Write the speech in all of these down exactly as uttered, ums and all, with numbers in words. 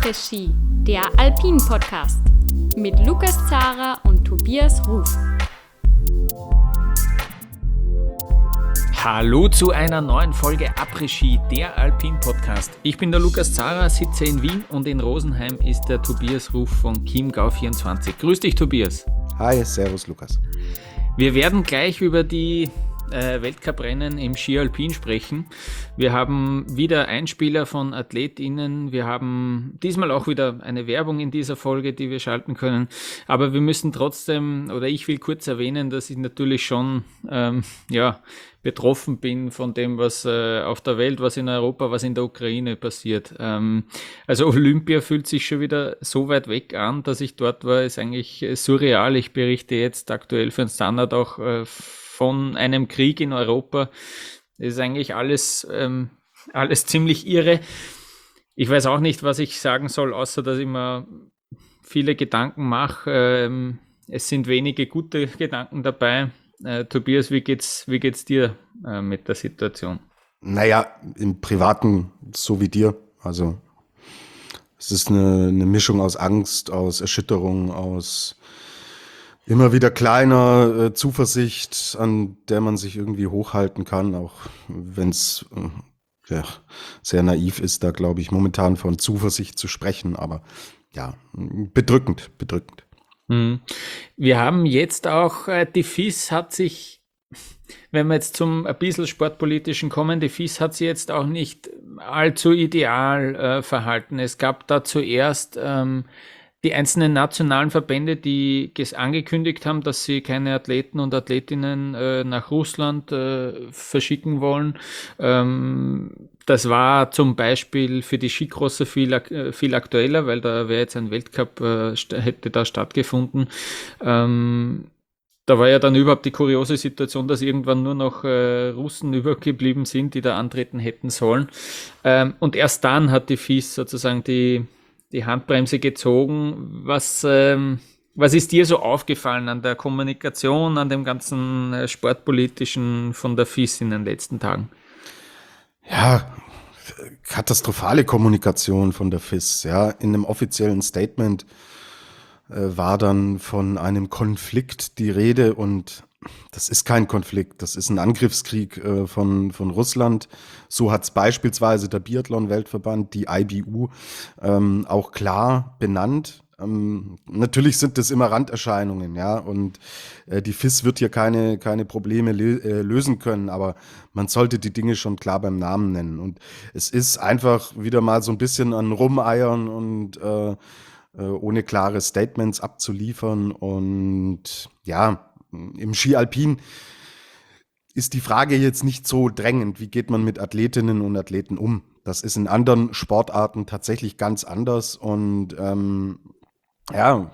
Après-Ski, der Alpin-Podcast mit Lukas Zara und Tobias Ruf. Hallo zu einer neuen Folge Après-Ski, der Alpin-Podcast. Ich bin der Lukas Zara, sitze in Wien und in Rosenheim ist der Tobias Ruf von Chiemgau vierundzwanzig. Grüß dich, Tobias. Hi, servus, Lukas. Wir werden gleich über die äh, Weltcuprennen im Ski Alpin sprechen. Wir haben wieder Einspieler von AthletInnen. Wir haben diesmal auch wieder eine Werbung in dieser Folge, die wir schalten können. Aber wir müssen trotzdem, oder ich will kurz erwähnen, dass ich natürlich schon, ähm, ja, betroffen bin von dem, was äh, auf der Welt, was in Europa, was in der Ukraine passiert. Ähm, also Olympia fühlt sich schon wieder so weit weg an, dass ich dort war, ist eigentlich surreal. Ich berichte jetzt aktuell für den Standard auch äh, von einem Krieg in Europa. Das ist eigentlich alles, ähm, alles ziemlich irre. Ich weiß auch nicht, was ich sagen soll, außer dass ich mir viele Gedanken mache. Ähm, es sind wenige gute Gedanken dabei. Äh, Tobias, wie geht's, wie geht's dir äh, mit der Situation? Naja, im Privaten so wie dir. Also es ist eine, eine Mischung aus Angst, aus Erschütterung, aus immer wieder kleiner äh, Zuversicht, an der man sich irgendwie hochhalten kann, auch wenn es äh, ja, sehr naiv ist, da glaube ich momentan von Zuversicht zu sprechen. Aber ja, bedrückend, bedrückend. Wir haben jetzt auch, äh, die F I S hat sich, wenn wir jetzt zum ein bisschen sportpolitischen kommen, die F I S hat sich jetzt auch nicht allzu ideal äh, verhalten. Es gab da zuerst ähm, die einzelnen nationalen Verbände, die ges- angekündigt haben, dass sie keine Athleten und Athletinnen äh, nach Russland äh, verschicken wollen. Ähm, das war zum Beispiel für die Skicrosser viel, ak- viel aktueller, weil da wäre jetzt ein Weltcup, äh, st- hätte da stattgefunden. Ähm, da war ja dann überhaupt die kuriose Situation, dass irgendwann nur noch äh, Russen übergeblieben sind, die da antreten hätten sollen. Ähm, und erst dann hat die F I S sozusagen die die Handbremse gezogen. Was, ähm, was ist dir so aufgefallen an der Kommunikation, an dem ganzen äh, Sportpolitischen von der F I S in den letzten Tagen? Ja, katastrophale Kommunikation von der F I S. Ja, in einem offiziellen Statement äh, war dann von einem Konflikt die Rede und das ist kein Konflikt, das ist ein Angriffskrieg äh, von, von Russland. So hat es beispielsweise der Biathlon-Weltverband, die I B U, ähm, auch klar benannt. Ähm, natürlich sind das immer Randerscheinungen, ja, und äh, die F I S wird hier keine, keine Probleme lö- äh, lösen können, aber man sollte die Dinge schon klar beim Namen nennen. Und es ist einfach wieder mal so ein bisschen an Rumeiern und äh, äh, ohne klare Statements abzuliefern. Und ja, im Ski Alpin ist die Frage jetzt nicht so drängend, wie geht man mit Athletinnen und Athleten um. Das ist in anderen Sportarten tatsächlich ganz anders und ähm, ja,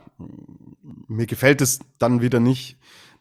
mir gefällt es dann wieder nicht,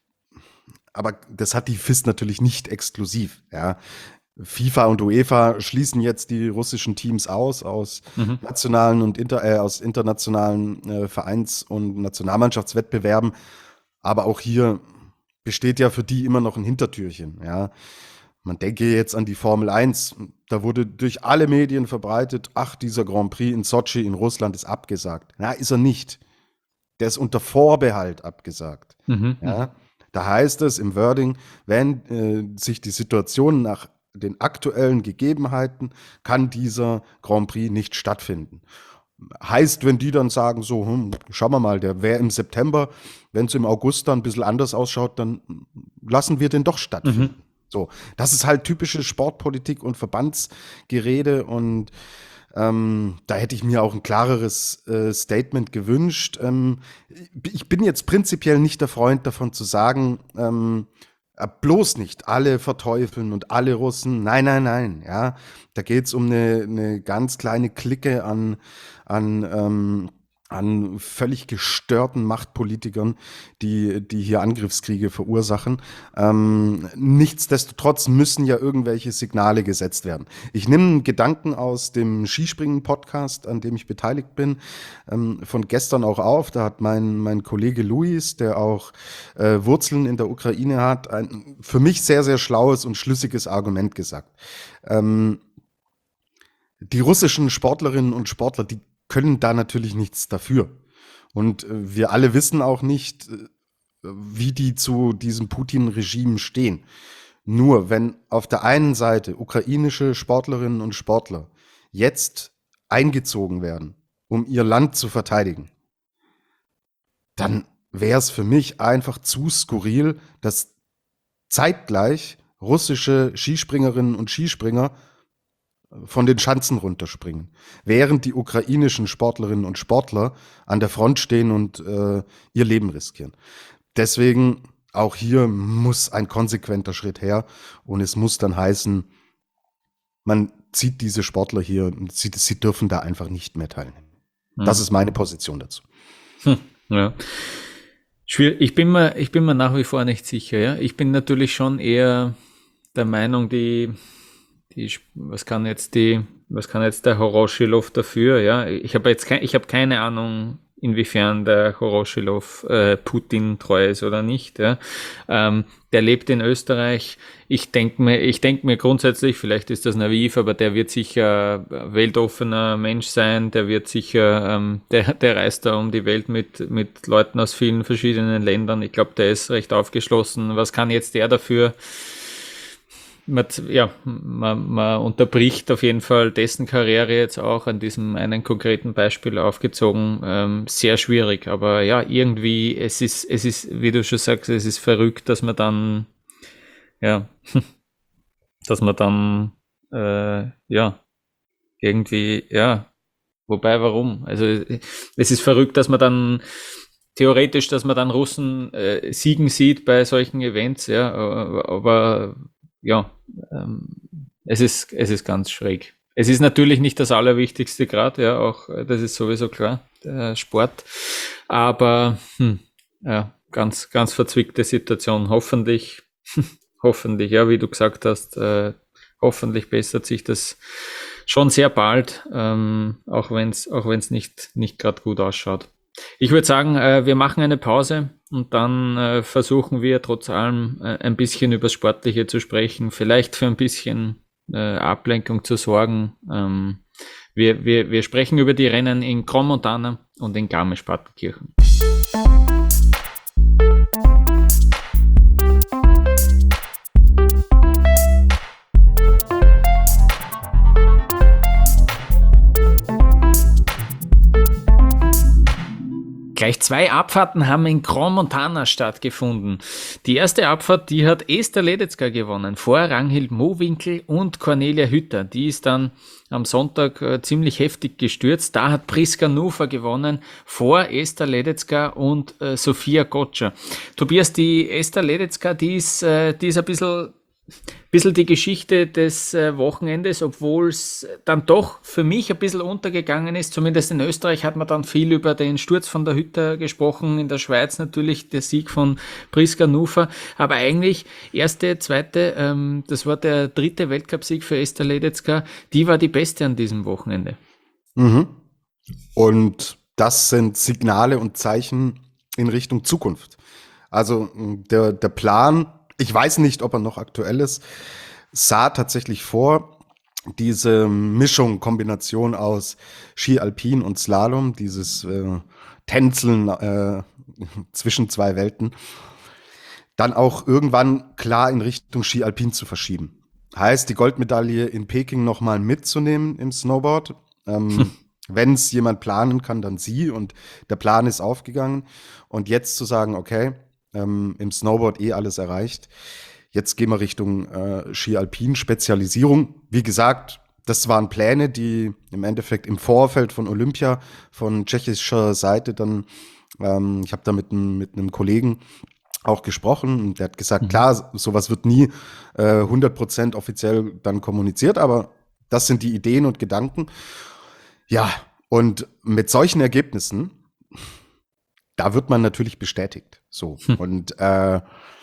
aber das hat die F I S natürlich nicht exklusiv, ja. FIFA und UEFA schließen jetzt die russischen Teams aus, aus Mhm. nationalen und inter, äh, aus internationalen äh, Vereins- und Nationalmannschaftswettbewerben. Aber auch hier besteht ja für die immer noch ein Hintertürchen. Ja. Man denke jetzt an die Formel eins. Da wurde durch alle Medien verbreitet, ach, dieser Grand Prix in Sotschi in Russland ist abgesagt. Na, ist er nicht. Der ist unter Vorbehalt abgesagt. Mhm. Ja. Da heißt es im Wording, wenn äh, sich die Situation nach den aktuellen Gegebenheiten, kann dieser Grand Prix nicht stattfinden. Heißt, wenn die dann sagen, so, hm, schauen wir mal, der wäre im September, wenn es im August dann ein bisschen anders ausschaut, dann lassen wir den doch stattfinden. Mhm. So, das ist halt typische Sportpolitik und Verbandsgerede und ähm, da hätte ich mir auch ein klareres äh, Statement gewünscht. Ähm, ich bin jetzt prinzipiell nicht der Freund davon zu sagen, ähm, äh, bloß nicht alle verteufeln und alle Russen. Nein, nein, nein. Ja, da geht es um eine, eine ganz kleine Clique an, an, ähm, an völlig gestörten Machtpolitikern, die, die hier Angriffskriege verursachen. Ähm, nichtsdestotrotz müssen ja irgendwelche Signale gesetzt werden. Ich nehme einen Gedanken aus dem Skispringen-Podcast, an dem ich beteiligt bin, ähm, von gestern auch auf. Da hat mein, mein Kollege Luis, der auch äh, Wurzeln in der Ukraine hat, ein für mich sehr, sehr schlaues und schlüssiges Argument gesagt. Ähm, die russischen Sportlerinnen und Sportler, die können da natürlich nichts dafür. Und äh, wir alle wissen auch nicht, äh, wie die zu diesem Putin-Regime stehen. Nur wenn auf der einen Seite ukrainische Sportlerinnen und Sportler jetzt eingezogen werden, um ihr Land zu verteidigen, dann wäre es für mich einfach zu skurril, dass zeitgleich russische Skispringerinnen und Skispringer von den Schanzen runterspringen, während die ukrainischen Sportlerinnen und Sportler an der Front stehen und äh, ihr Leben riskieren. Deswegen auch hier muss ein konsequenter Schritt her und es muss dann heißen, man zieht diese Sportler hier, sie, sie dürfen da einfach nicht mehr teilnehmen. Hm. Das ist meine Position dazu. Hm, ja. Schwierig. Ich bin mir, ich bin mir nach wie vor nicht sicher. Ja, ich bin natürlich schon eher der Meinung, die, die, was kann jetzt die, was kann jetzt der Horoschilov dafür? Ja, ich habe jetzt kein, ich habe keine Ahnung, inwiefern der Horoschilov äh, Putin treu ist oder nicht. Ja. Ähm, der lebt in Österreich. Ich denke mir, ich denke mir grundsätzlich, vielleicht ist das naiv, aber der wird sicher weltoffener Mensch sein. Der wird sicher, ähm, der, der reist da um die Welt mit mit Leuten aus vielen verschiedenen Ländern. Ich glaube, der ist recht aufgeschlossen. Was kann jetzt der dafür? Man, ja, man, man unterbricht auf jeden Fall dessen Karriere jetzt auch an diesem einen konkreten Beispiel aufgezogen. Ähm, sehr schwierig, aber ja, irgendwie, es ist, es ist, wie du schon sagst, es ist verrückt, dass man dann, ja, dass man dann, äh, ja, irgendwie, ja, wobei, warum? Also, es ist verrückt, dass man dann, theoretisch, dass man dann Russen äh, siegen sieht bei solchen Events, ja, aber ja, ähm, es ist, es ist ganz schräg. Es ist natürlich nicht das Allerwichtigste gerade, ja, auch, das ist sowieso klar, der Sport. Aber, hm, ja, ganz, ganz verzwickte Situation. Hoffentlich, hoffentlich, ja, wie du gesagt hast, äh, hoffentlich bessert sich das schon sehr bald, ähm, auch wenn es, auch wenn es nicht, nicht gerade gut ausschaut. Ich würde sagen, äh, wir machen eine Pause und dann äh, versuchen wir trotz allem äh, ein bisschen über das Sportliche zu sprechen, vielleicht für ein bisschen äh, Ablenkung zu sorgen. Ähm, wir, wir, wir sprechen über die Rennen in Crans-Montana und in Garmisch-Partenkirchen. Gleich zwei Abfahrten haben in Crans-Montana stattgefunden. Die erste Abfahrt, die hat Esther Ledetzka gewonnen, vor Ranghild Mowinkel und Cornelia Hütter. Die ist dann am Sonntag äh, ziemlich heftig gestürzt. Da hat Priska Nufer gewonnen, vor Esther Ledetzka und äh, Sophia Gottscher. Tobias, die Esther Ledetzka, die ist, äh, die ist ein bisschen... bisschen die Geschichte des äh, Wochenendes, obwohl es dann doch für mich ein bisschen untergegangen ist. Zumindest in Österreich hat man dann viel über den Sturz von der Hütter gesprochen, in der Schweiz natürlich der Sieg von Priska Nufer, aber eigentlich erste, zweite, ähm, das war der dritte Weltcupsieg für Esther Ledetzka, die war die beste an diesem Wochenende. Mhm. Und das sind Signale und Zeichen in Richtung Zukunft. Also der, der Plan, ich weiß nicht, ob er noch aktuell ist, sah tatsächlich vor, diese Mischung, Kombination aus Ski Alpin und Slalom, dieses äh, Tänzeln äh, zwischen zwei Welten, dann auch irgendwann klar in Richtung Ski Alpin zu verschieben. Heißt, die Goldmedaille in Peking nochmal mitzunehmen im Snowboard. Ähm, hm. Wenn es jemand planen kann, dann sie. Und der Plan ist aufgegangen. Und jetzt zu sagen, okay, Ähm, im Snowboard eh alles erreicht. Jetzt gehen wir Richtung äh, Ski-Alpin-Spezialisierung. Wie gesagt, das waren Pläne, die im Endeffekt im Vorfeld von Olympia von tschechischer Seite dann, ähm, ich habe da mit, n, mit einem Kollegen auch gesprochen und der hat gesagt, mhm. klar, sowas wird nie äh, hundert Prozent offiziell dann kommuniziert, aber das sind die Ideen und Gedanken. Ja, und mit solchen Ergebnissen, da wird man natürlich bestätigt. So. Hm. Und äh,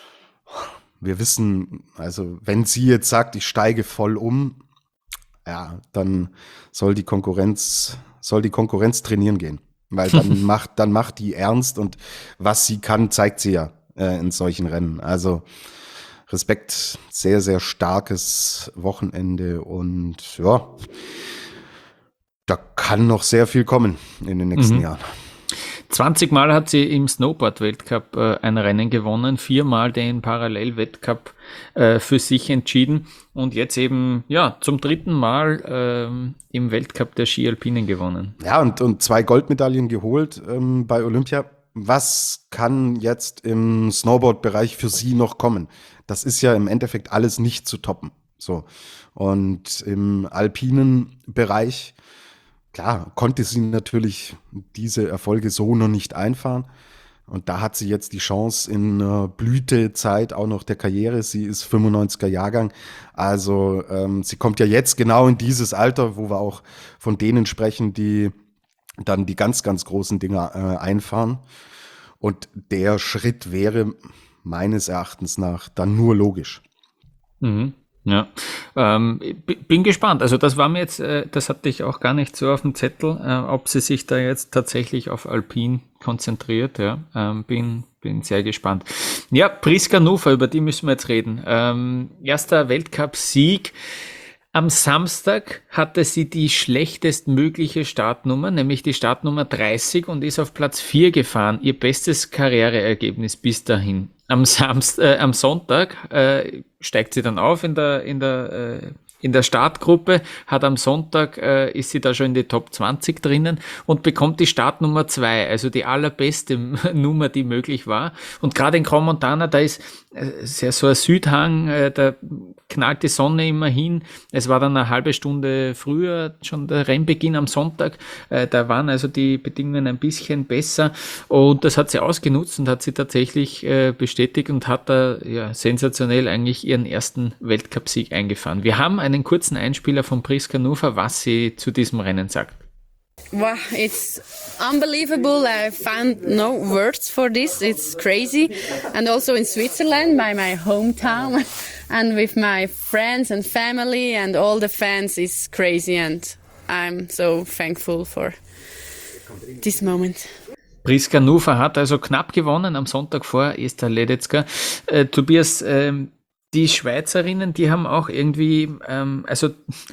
wir wissen, also wenn sie jetzt sagt, ich steige voll um, ja, dann soll die Konkurrenz, soll die Konkurrenz trainieren gehen. Weil dann macht, dann macht die ernst und was sie kann, zeigt sie ja äh, in solchen Rennen. Also Respekt, sehr, sehr starkes Wochenende und ja, Da kann noch sehr viel kommen in den nächsten Mhm. Jahren. zwanzig Mal hat sie im Snowboard-Weltcup äh, ein Rennen gewonnen, viermal den Parallel-Weltcup äh, für sich entschieden und jetzt eben ja zum dritten Mal ähm, im Weltcup der Ski-Alpinen gewonnen. Ja, und, und zwei Goldmedaillen geholt ähm, bei Olympia. Was kann jetzt im Snowboard-Bereich für sie noch kommen? Das ist ja im Endeffekt alles nicht zu toppen. So. Und im alpinen Bereich, klar, konnte sie natürlich diese Erfolge so noch nicht einfahren. Und da hat sie jetzt die Chance in einer Blütezeit auch noch der Karriere. Sie ist fünfundneunziger Jahrgang. Also ähm, sie kommt ja jetzt genau in dieses Alter, wo wir auch von denen sprechen, die dann die ganz, ganz großen Dinger äh, einfahren. Und der Schritt wäre meines Erachtens nach dann nur logisch. Mhm. Ja, ähm, b- bin gespannt. Also das war mir jetzt, äh, das hatte ich auch gar nicht so auf dem Zettel, äh, ob sie sich da jetzt tatsächlich auf Alpin konzentriert. Ja, ähm, bin bin sehr gespannt. Ja, Priska Nufer, über die müssen wir jetzt reden. Ähm, erster Weltcup-Sieg. Am Samstag hatte sie die schlechtestmögliche Startnummer, nämlich die Startnummer dreißig und ist auf Platz vier gefahren. Ihr bestes Karriereergebnis bis dahin. Am Samst, äh, am Sonntag äh, steigt sie dann auf in der in der äh, in der Startgruppe, hat am Sonntag äh, ist sie da schon in die Top zwanzig drinnen und bekommt die Startnummer zwei, also die allerbeste Nummer, die möglich war. Und gerade in Crans-Montana, da ist äh, sehr so ein Südhang, äh, da knallt die Sonne immer hin. Es war dann eine halbe Stunde früher schon der Rennbeginn am Sonntag. Äh, da waren also die Bedingungen ein bisschen besser und das hat sie ausgenutzt und hat sie tatsächlich äh, bestätigt und hat da ja, sensationell eigentlich ihren ersten Weltcupsieg eingefahren. Wir haben einen kurzen Einspieler von Priska Nufer, was sie zu diesem Rennen sagt. Wow, it's unbelievable. I found no words for this. It's crazy. And also in Switzerland, by my hometown, and with my friends and family and all the fans, is crazy. And I'm so thankful for this moment. Priska Nufer hat also knapp gewonnen am Sonntag vor Esther Ledetzka. Äh, Tobias, ähm, die Schweizerinnen, die haben auch irgendwie, ähm, also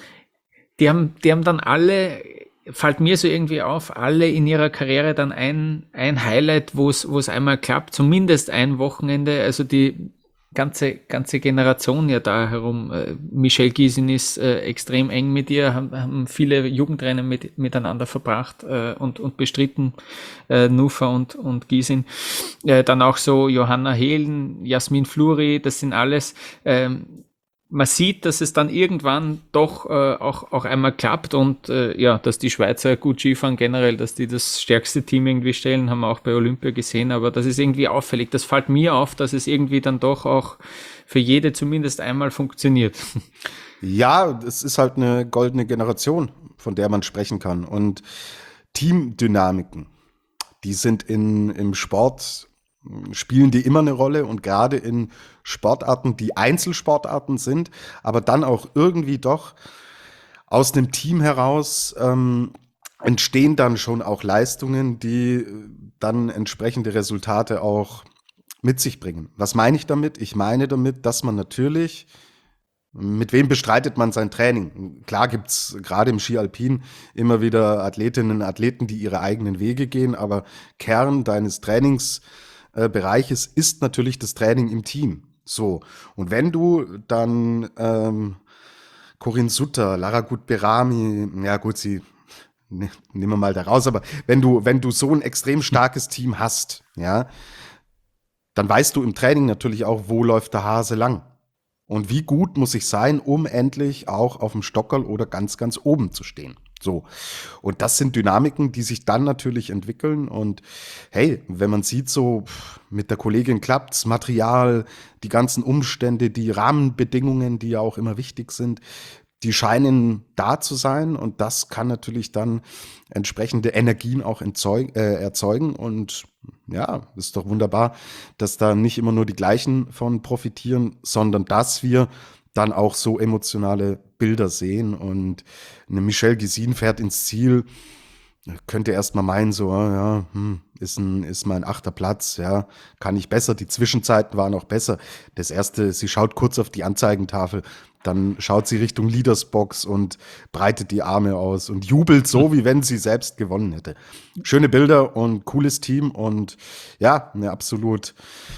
die haben, die haben dann alle, fällt mir so irgendwie auf, alle in ihrer Karriere dann ein, ein Highlight, wo es, wo es einmal klappt, zumindest ein Wochenende, also die ganze, ganze Generation ja da herum. Äh, Michelle Gysin ist äh, extrem eng mit ihr, haben, haben viele Jugendrennen mit, miteinander verbracht äh, und, und bestritten, äh, Nufer und, und Gysin. Äh, dann auch so Johanna Hehlen, Jasmin Fluri, das sind alles, ähm, man sieht, dass es dann irgendwann doch äh, auch, auch einmal klappt und äh, ja, dass die Schweizer gut Skifahren generell, dass die das stärkste Team irgendwie stellen, haben wir auch bei Olympia gesehen, aber das ist irgendwie auffällig. Das fällt mir auf, dass es irgendwie dann doch auch für jede zumindest einmal funktioniert. Ja, es ist halt eine goldene Generation, von der man sprechen kann. Und Teamdynamiken, die sind in, im Sport, spielen die immer eine Rolle und gerade in Sportarten, die Einzelsportarten sind, aber dann auch irgendwie doch aus einem Team heraus ähm, entstehen dann schon auch Leistungen, die dann entsprechende Resultate auch mit sich bringen. Was meine ich damit? Ich meine damit, dass man natürlich, mit wem bestreitet man sein Training? Klar gibt's gerade im Ski Alpin immer wieder Athletinnen und Athleten, die ihre eigenen Wege gehen, aber Kern deines Trainingsbereiches ist natürlich das Training im Team. So, und wenn du dann ähm, Corinne Sutter, Lara Gut-Berami, ja gut, sie ne, nehmen wir mal da raus, aber wenn du, wenn du so ein extrem starkes Team hast, ja, dann weißt du im Training natürlich auch, wo läuft der Hase lang. Und wie gut muss ich sein, um endlich auch auf dem Stockerl oder ganz, ganz oben zu stehen. So. Und das sind Dynamiken, die sich dann natürlich entwickeln. Und hey, wenn man sieht, so mit der Kollegin klappt's, Material, die ganzen Umstände, die Rahmenbedingungen, die ja auch immer wichtig sind, die scheinen da zu sein. Und das kann natürlich dann entsprechende Energien auch entzeug- äh, erzeugen. Und ja, ist doch wunderbar, dass da nicht immer nur die gleichen von profitieren, sondern dass wir dann auch so emotionale Bilder sehen und eine Michelle Gysin fährt ins Ziel. könnte erst mal meinen, so, ja, hm, ist, ein, ist mein achter Platz, ja, kann ich besser. Die Zwischenzeiten waren auch besser. Das erste, sie schaut kurz auf die Anzeigentafel, dann schaut sie Richtung Leadersbox und breitet die Arme aus und jubelt so, wie wenn sie selbst gewonnen hätte. Schöne Bilder und cooles Team und ja, eine absolut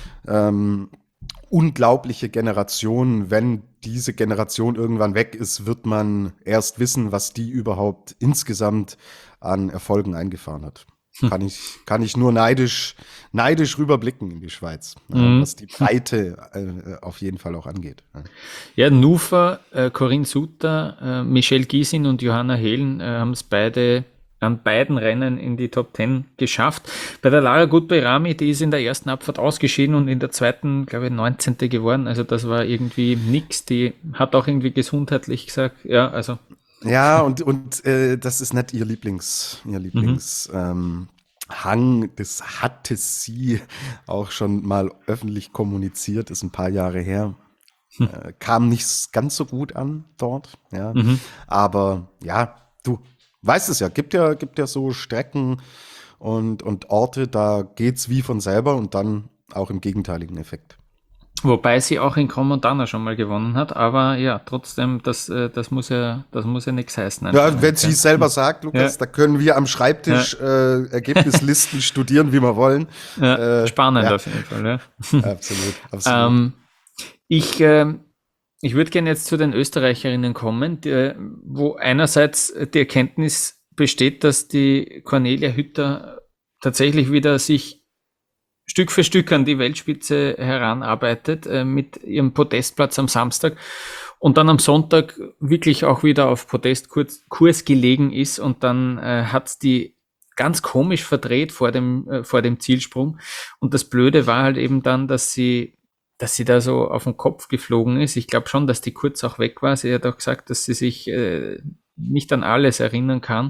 ähm, unglaubliche Generation. Wenn diese Generation irgendwann weg ist, wird man erst wissen, was die überhaupt insgesamt an Erfolgen eingefahren hat. Hm. Kann ich, kann ich nur neidisch, neidisch rüberblicken in die Schweiz, mhm. was die Breite äh, auf jeden Fall auch angeht. Ja, Nufa, äh, Corinne Suter, äh, Michelle Gysin und Johanna Hehlen äh, haben es beide an beiden Rennen in die Top Ten geschafft. Bei der Lara Gutbeirami, die ist in der ersten Abfahrt ausgeschieden und in der zweiten, glaube ich, neunzehnte geworden. Also das war irgendwie nix. Die hat auch irgendwie gesundheitlich gesagt, ja, also. Ja, und, und äh, das ist nicht ihr Lieblings, ihr Lieblings mhm. ähm, Hang. Das hatte sie auch schon mal öffentlich kommuniziert, ist ein paar Jahre her. Hm. Äh, kam nicht ganz so gut an dort, ja. Mhm. Aber ja, du weißt es ja, gibt ja, gibt ja so Strecken und, und Orte, da geht's wie von selber und dann auch im gegenteiligen Effekt. Wobei sie auch in Crans-Montana schon mal gewonnen hat, aber ja, trotzdem, das, das muss ja, das muss ja nichts heißen. Ja, wenn sie es selber sagt, Lukas, ja. Da können wir am Schreibtisch ja. äh, Ergebnislisten studieren, wie wir wollen. Ja, äh, spannend ja. auf jeden Fall, ja. Absolut, absolut. Ähm, ich, äh, ich würde gerne jetzt zu den Österreicherinnen kommen, die, wo einerseits die Erkenntnis besteht, dass die Cornelia Hütter tatsächlich wieder sich Stück für Stück an die Weltspitze heranarbeitet, äh, mit ihrem Podestplatz am Samstag und dann am Sonntag wirklich auch wieder auf Podestkurs Kurs gelegen ist und dann äh, hat die ganz komisch verdreht vor dem, äh, vor dem Zielsprung und das Blöde war halt eben dann, dass sie dass sie da so auf den Kopf geflogen ist. Ich glaube schon, dass die kurz auch weg war. Sie hat auch gesagt, dass sie sich äh, nicht an alles erinnern kann.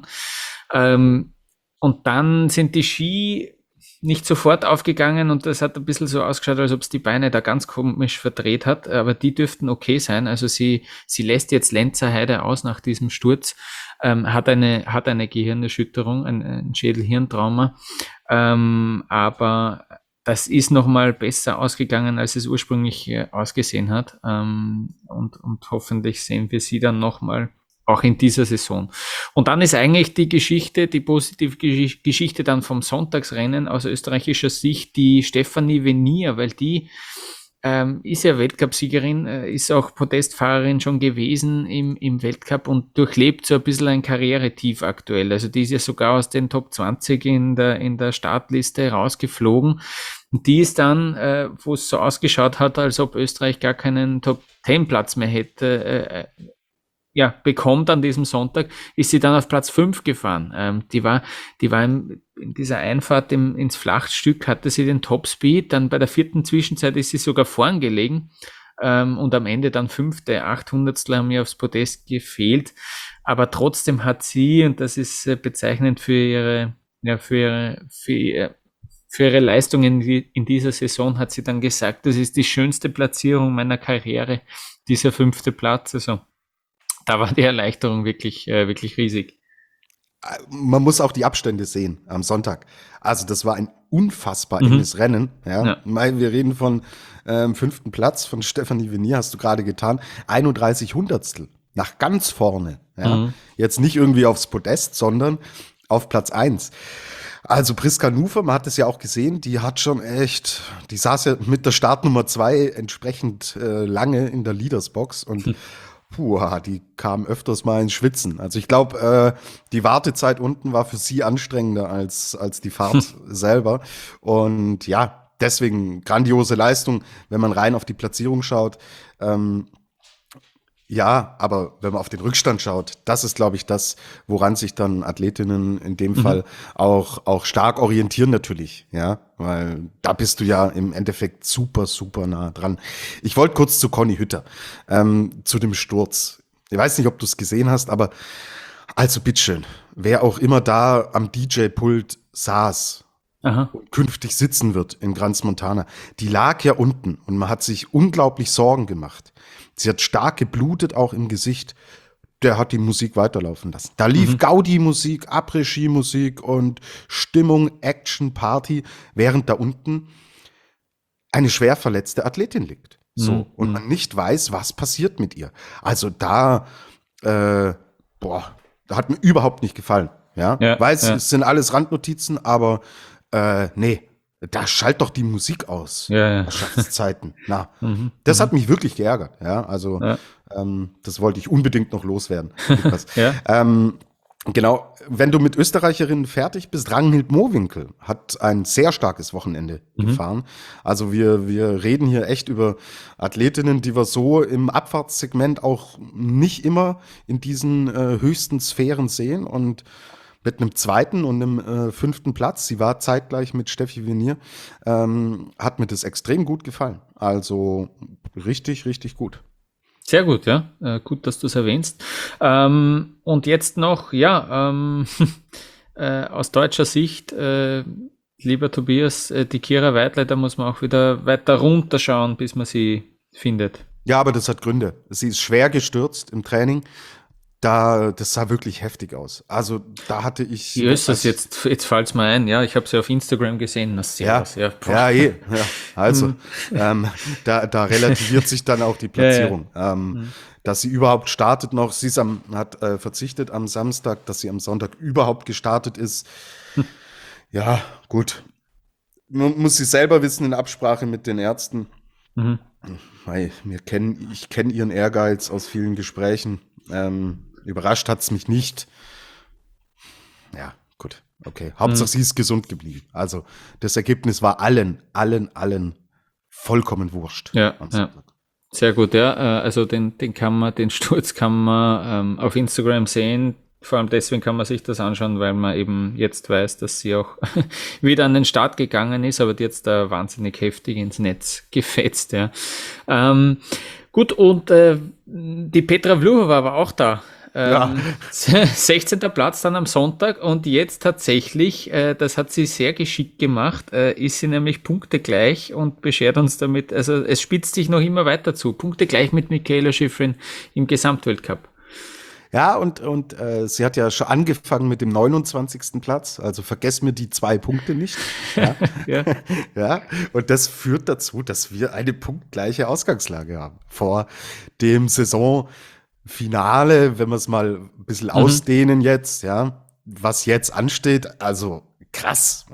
Ähm, und dann sind die Ski nicht sofort aufgegangen und das hat ein bisschen so ausgeschaut, als ob es die Beine da ganz komisch verdreht hat, aber die dürften okay sein. Also sie, sie lässt jetzt Lenzerheide aus nach diesem Sturz, ähm, hat eine, hat eine Gehirnerschütterung, ein, ein Schädel-Hirntrauma, ähm, aber das ist nochmal besser ausgegangen, als es ursprünglich äh, ausgesehen hat, ähm, und, und hoffentlich sehen wir sie dann nochmal auch in dieser Saison. Und dann ist eigentlich die Geschichte, die positive Geschichte dann vom Sonntagsrennen aus österreichischer Sicht die Stefanie Venier, weil die ähm, ist ja Weltcupsiegerin, äh, ist auch Podestfahrerin schon gewesen im, im Weltcup und durchlebt so ein bisschen ein Karrieretief aktuell. Also die ist ja sogar aus den Top zwanzig in der, in der Startliste rausgeflogen. Und die ist dann, äh, wo es so ausgeschaut hat, als ob Österreich gar keinen Top zehn Platz mehr hätte, äh, ja, bekommt an diesem Sonntag, ist sie dann auf Platz fünf gefahren. Ähm, die war, die war im, in dieser Einfahrt im, ins Flachstück, hatte sie den Topspeed, dann bei der vierten Zwischenzeit ist sie sogar vorn gelegen, ähm, und am Ende dann fünfte, achthundertstel haben ihr aufs Podest gefehlt, aber trotzdem hat sie, und das ist äh, bezeichnend für ihre, ja, für ihre, für ihre, für ihre Leistungen in dieser Saison, hat sie dann gesagt, das ist die schönste Platzierung meiner Karriere, dieser fünfte Platz, also da war die Erleichterung wirklich, äh, wirklich riesig. Man muss auch die Abstände sehen am Sonntag. Also das war ein unfassbar mhm. enges Rennen. Ja. Ja. Wir reden von ähm, fünften Platz von Stefanie Venier, hast du gerade getan. einunddreißig Hundertstel nach ganz vorne. Ja. Mhm. Jetzt nicht irgendwie aufs Podest, sondern auf Platz eins. Also Priska Nufer, man hat es ja auch gesehen, die hat schon echt, die saß ja mit der Startnummer zwei entsprechend äh, lange in der Leadersbox und mhm. Puh, die kam öfters mal ins Schwitzen. Also ich glaube, äh, die Wartezeit unten war für sie anstrengender als, als die Fahrt hm. selber. Und ja, deswegen grandiose Leistung, wenn man rein auf die Platzierung schaut. Ähm, ja, aber wenn man auf den Rückstand schaut, das ist, glaube ich, das, woran sich dann Athletinnen in dem mhm. Fall auch, auch stark orientieren natürlich, ja, weil da bist du ja im Endeffekt super, super nah dran. Ich wollte kurz zu Conny Hütter, ähm, zu dem Sturz. Ich weiß nicht, ob du es gesehen hast, aber also bitteschön, wer auch immer da am D J-Pult saß, Aha. und künftig sitzen wird in Crans-Montana, die lag ja unten und man hat sich unglaublich Sorgen gemacht. Sie hat stark geblutet, auch im Gesicht. der hat die Musik weiterlaufen lassen. Da lief mhm. Gaudi-Musik, Après-Ski-Musik und Stimmung, Action, Party, während da unten eine schwer verletzte Athletin liegt. So. Mhm. Und man nicht weiß, was passiert mit ihr. Also da, äh, boah, hat mir überhaupt nicht gefallen. Ja, ja weiß, ja. es sind alles Randnotizen, aber äh, nee, da schalt doch die Musik aus. Ja, ja. Schaffenszeiten. Na, mhm. das mhm. hat mich wirklich geärgert. Ja, also ja. ähm, das wollte ich unbedingt noch loswerden. ja. ähm, genau, wenn du mit Österreicherinnen fertig bist, Ragnhild Mowinckel hat ein sehr starkes Wochenende mhm. gefahren. Also wir, wir reden hier echt über Athletinnen, die wir so im Abfahrtssegment auch nicht immer in diesen äh, höchsten Sphären sehen und mit einem zweiten und einem äh, fünften Platz, sie war zeitgleich mit Steffi Venier, ähm, hat mir das extrem gut gefallen. Also richtig, richtig gut. Sehr gut, ja. Äh, gut, dass du es erwähnst. Ähm, und jetzt noch, ja, ähm, äh, aus deutscher Sicht, äh, lieber Tobias, äh, die Kira Weidle, da muss man auch wieder weiter runterschauen, bis man sie findet. Ja, aber das hat Gründe. Sie ist schwer gestürzt im Training. Da, das sah wirklich heftig aus. Also da hatte ich... Wie ist das jetzt? Jetzt fällt es mir ein. Ja, ich habe sie auf Instagram gesehen. Das ja, aus. ja, ja, eh. Ja. Also ähm, da, da relativiert sich dann auch die Platzierung. Ja, ja. Ähm, mhm. Dass sie überhaupt startet noch. Sie ist am, hat äh, verzichtet am Samstag, dass sie am Sonntag überhaupt gestartet ist. Hm. Ja, gut. Man muss sie selber wissen in Absprache mit den Ärzten. Mhm. Weil wir kennen, ich kenne ihren Ehrgeiz aus vielen Gesprächen. Ähm, überrascht hat es mich nicht. Ja, gut, okay. Hauptsache, mhm. sie ist gesund geblieben. Also das Ergebnis war allen, allen, allen vollkommen wurscht. Ja, ja. Sehr gut, ja. Also den, den kann man, den Sturz kann man ähm, auf Instagram sehen. Vor allem deswegen kann man sich das anschauen, weil man eben jetzt weiß, dass sie auch wieder an den Start gegangen ist, aber die jetzt da wahnsinnig heftig ins Netz gefetzt, ja. Ähm, gut, und äh, die Petra Vlhova war auch da. Ähm, ja. sechzehnter Platz dann am Sonntag und jetzt tatsächlich, äh, das hat sie sehr geschickt gemacht, äh, ist sie nämlich punktegleich und beschert uns damit, also es spitzt sich noch immer weiter zu, punktegleich mit Mikaela Shiffrin im Gesamtweltcup. Ja, und, und äh, sie hat ja schon angefangen mit dem neunundzwanzigsten Platz, also vergess mir die zwei Punkte nicht. Ja. ja. ja. Und das führt dazu, dass wir eine punktgleiche Ausgangslage haben. Vor dem Saisonfinale, wenn wir es mal ein bisschen mhm. ausdehnen jetzt, ja, was jetzt ansteht, also krass.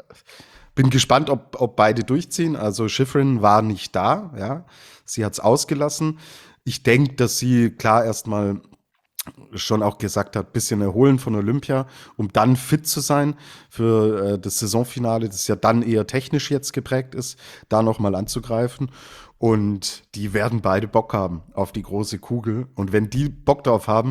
Bin gespannt, ob, ob beide durchziehen. Also Shiffrin war nicht da, ja. Sie hat es ausgelassen. Ich denke, dass sie klar erstmal schon auch gesagt hat, bisschen erholen von Olympia, um dann fit zu sein für äh, das Saisonfinale, das ja dann eher technisch jetzt geprägt ist, da nochmal anzugreifen. Und die werden beide Bock haben auf die große Kugel. Und wenn die Bock drauf haben,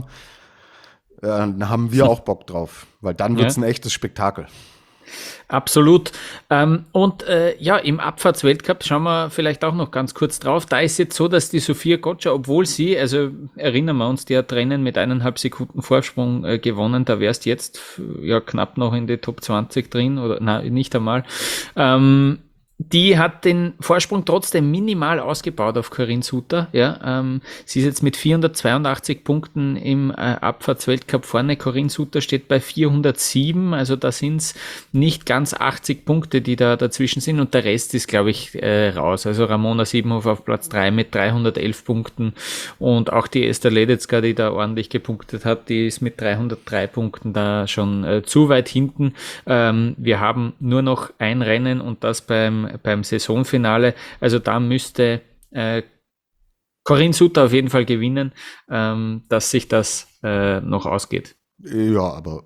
äh, dann haben wir auch Bock drauf, weil dann wird's ja. ein echtes Spektakel. Absolut. Ähm, und äh, ja, im Abfahrtsweltcup schauen wir vielleicht auch noch ganz kurz drauf. Da ist jetzt so, dass die Sophia Gotcha, obwohl sie, also erinnern wir uns, die hat Rennen mit eineinhalb Sekunden Vorsprung äh, gewonnen, da wärst jetzt ja knapp noch in die Top zwanzig drin, oder nein, nicht einmal. Ähm, die hat den Vorsprung trotzdem minimal ausgebaut auf Corinne Suter. Ja, ähm, sie ist jetzt mit vierhundertzweiundachtzig Punkten im äh, Abfahrtsweltcup vorne. Corinne Suter steht bei vierhundertsieben, also da sind es nicht ganz achtzig Punkte, die da dazwischen sind und der Rest ist, glaube ich, äh, raus. Also Ramona Siebenhofer auf Platz drei mit dreihundertelf Punkten und auch die Esther Ledetzka, die da ordentlich gepunktet hat, die ist mit dreihundertdrei Punkten da schon äh, zu weit hinten. Ähm, wir haben nur noch ein Rennen und das beim beim Saisonfinale, also da müsste äh, Corinne Suter auf jeden Fall gewinnen, ähm, dass sich das äh, noch ausgeht. Ja, aber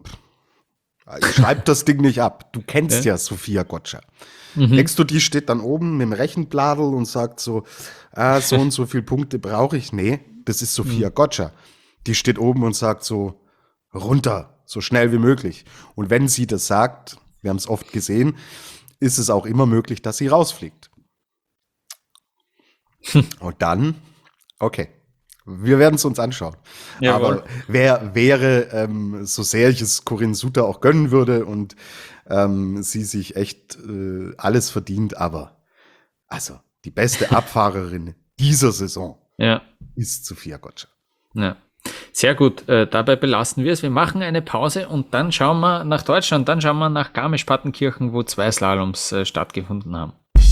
schreib das Ding nicht ab. Du kennst ja, ja Sophia Gotcha. Mhm. Denkst du, die steht dann oben mit dem Rechenbladel und sagt so, ah, so und so viele Punkte brauche ich? Nee, das ist Sophia mhm. Gotcha. Die steht oben und sagt so, runter, so schnell wie möglich. Und wenn sie das sagt, wir haben es oft gesehen, ist es auch immer möglich, dass sie rausfliegt. Und dann, okay, wir werden es uns anschauen. Jawohl. Aber wer wäre, ähm, so sehr ich es Corinne Suter auch gönnen würde und ähm, sie sich echt äh, alles verdient, aber also die beste Abfahrerin dieser Saison ja. ist Sophia Gotcha. Ja. Sehr gut, äh, dabei belassen wir es. Wir machen eine Pause und dann schauen wir nach Deutschland, dann schauen wir nach Garmisch-Partenkirchen, wo zwei Slaloms äh, stattgefunden haben.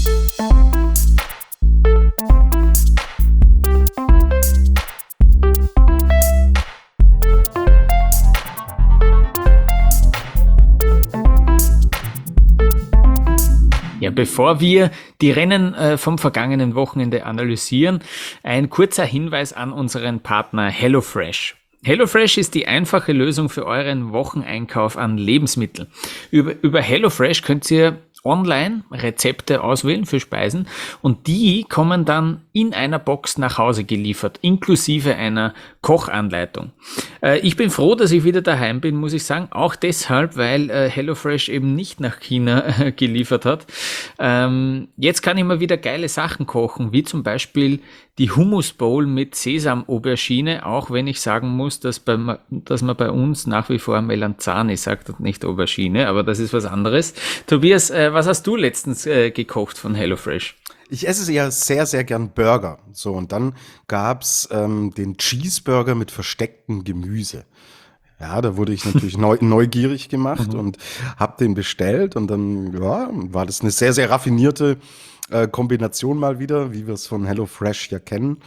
Ja, bevor wir die Rennen äh, vom vergangenen Wochenende analysieren, ein kurzer Hinweis an unseren Partner HelloFresh. HelloFresh ist die einfache Lösung für euren Wocheneinkauf an Lebensmitteln. Über, über HelloFresh könnt ihr online Rezepte auswählen für Speisen und die kommen dann in einer Box nach Hause geliefert, inklusive einer Kochanleitung. Äh, ich bin froh, dass ich wieder daheim bin, muss ich sagen, auch deshalb, weil äh, HelloFresh eben nicht nach China äh, geliefert hat. Ähm, jetzt kann ich mal wieder geile Sachen kochen, wie zum Beispiel die Hummus Bowl mit Sesam-Aubergine, auch wenn ich sagen muss, dass, bei, dass man bei uns nach wie vor Melanzani sagt und nicht Aubergine, aber das ist was anderes. Tobias, äh, was hast du letztens äh, gekocht von HelloFresh? Ich esse ja sehr, sehr gern Burger. So, und dann gab's ähm, den Cheeseburger mit verstecktem Gemüse. Ja, da wurde ich natürlich neu, neugierig gemacht mhm. und habe den bestellt. Und dann ja, war das eine sehr, sehr raffinierte äh, Kombination mal wieder, wie wir es von HelloFresh ja kennen.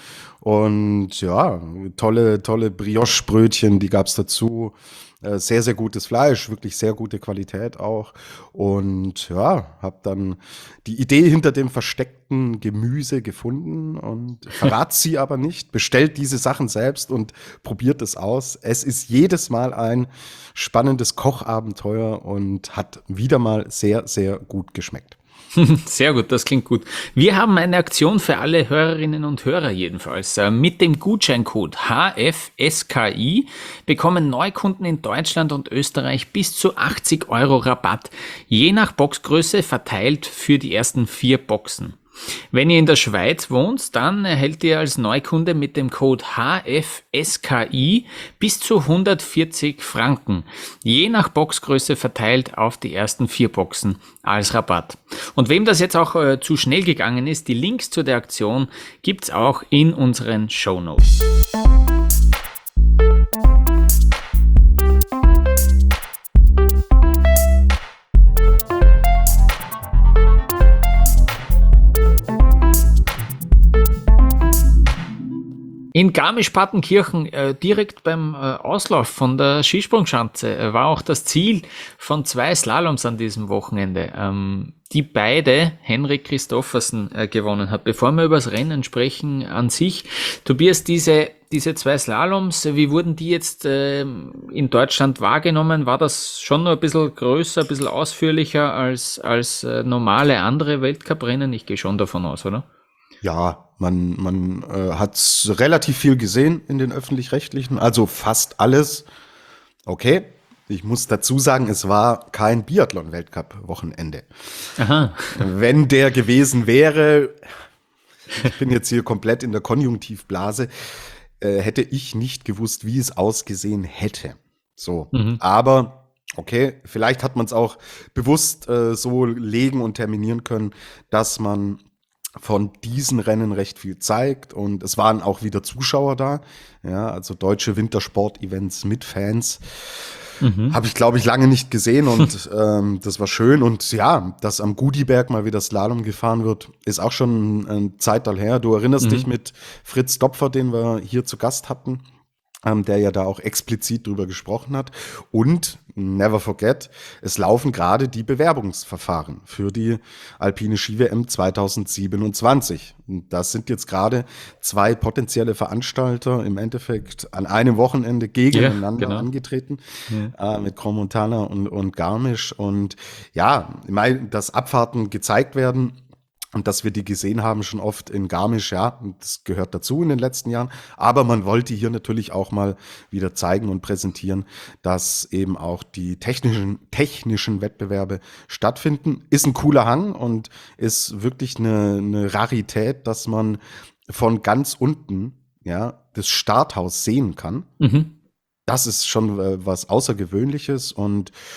Und ja, tolle, tolle Brioche-Brötchen, die gab's dazu. Sehr, sehr gutes Fleisch, wirklich sehr gute Qualität auch. Und ja, habe dann die Idee hinter dem versteckten Gemüse gefunden und verrat sie aber nicht. Bestellt diese Sachen selbst und probiert es aus. Es ist jedes Mal ein spannendes Kochabenteuer und hat wieder mal sehr, sehr gut geschmeckt. Sehr gut, das klingt gut. Wir haben eine Aktion für alle Hörerinnen und Hörer jedenfalls. Mit dem Gutscheincode H F S K I bekommen Neukunden in Deutschland und Österreich bis zu achtzig Euro Rabatt, je nach Boxgröße verteilt für die ersten vier Boxen. Wenn ihr in der Schweiz wohnt, dann erhält ihr als Neukunde mit dem Code H F S K I bis zu hundertvierzig Franken, je nach Boxgröße verteilt auf die ersten vier Boxen als Rabatt. Und wem das jetzt auch äh, zu schnell gegangen ist, die Links zu der Aktion gibt's auch in unseren Shownotes. In Garmisch-Partenkirchen, äh, direkt beim äh, Auslauf von der Skisprungschanze, äh, war auch das Ziel von zwei Slaloms an diesem Wochenende, ähm, die beide Henrik Christoffersen äh, gewonnen hat. Bevor wir über das Rennen sprechen an sich, Tobias, diese, diese zwei Slaloms, wie wurden die jetzt äh, in Deutschland wahrgenommen? War das schon noch ein bisschen größer, ein bisschen ausführlicher als, als äh, normale andere Weltcuprennen? Ich gehe schon davon aus, oder? Ja, man, man äh, hat relativ viel gesehen in den Öffentlich-Rechtlichen, also fast alles. Okay, ich muss dazu sagen, es war kein Biathlon-Weltcup-Wochenende. Aha. Wenn der gewesen wäre, ich bin jetzt hier komplett in der Konjunktivblase, äh, hätte ich nicht gewusst, wie es ausgesehen hätte. So, mhm. aber okay, vielleicht hat man es auch bewusst äh, so legen und terminieren können, dass man von diesen Rennen recht viel zeigt und es waren auch wieder Zuschauer da, ja, also deutsche Wintersport-Events mit Fans. Mhm. Habe ich, glaube ich, lange nicht gesehen und ähm, das war schön. Und ja, dass am Gudiberg mal wieder Slalom gefahren wird, ist auch schon ein Zeitalter her. Du erinnerst mhm. dich mit Fritz Dopfer, den wir hier zu Gast hatten, ähm, der ja da auch explizit drüber gesprochen hat. Und never forget, es laufen gerade die Bewerbungsverfahren für die Alpine Ski-W M zwanzig siebenundzwanzig. Und das sind jetzt gerade zwei potenzielle Veranstalter im Endeffekt an einem Wochenende gegeneinander ja, genau. angetreten, ja. äh, mit Crans-Montana und, und Garmisch. Und ja, ich meine, dass Abfahrten gezeigt werden, und dass wir die gesehen haben schon oft in Garmisch, ja, das gehört dazu in den letzten Jahren. Aber man wollte hier natürlich auch mal wieder zeigen und präsentieren, dass eben auch die technischen, technischen Wettbewerbe stattfinden. Ist ein cooler Hang und ist wirklich eine, eine Rarität, dass man von ganz unten, ja, das Starthaus sehen kann. Mhm. Das ist schon äh, was Außergewöhnliches und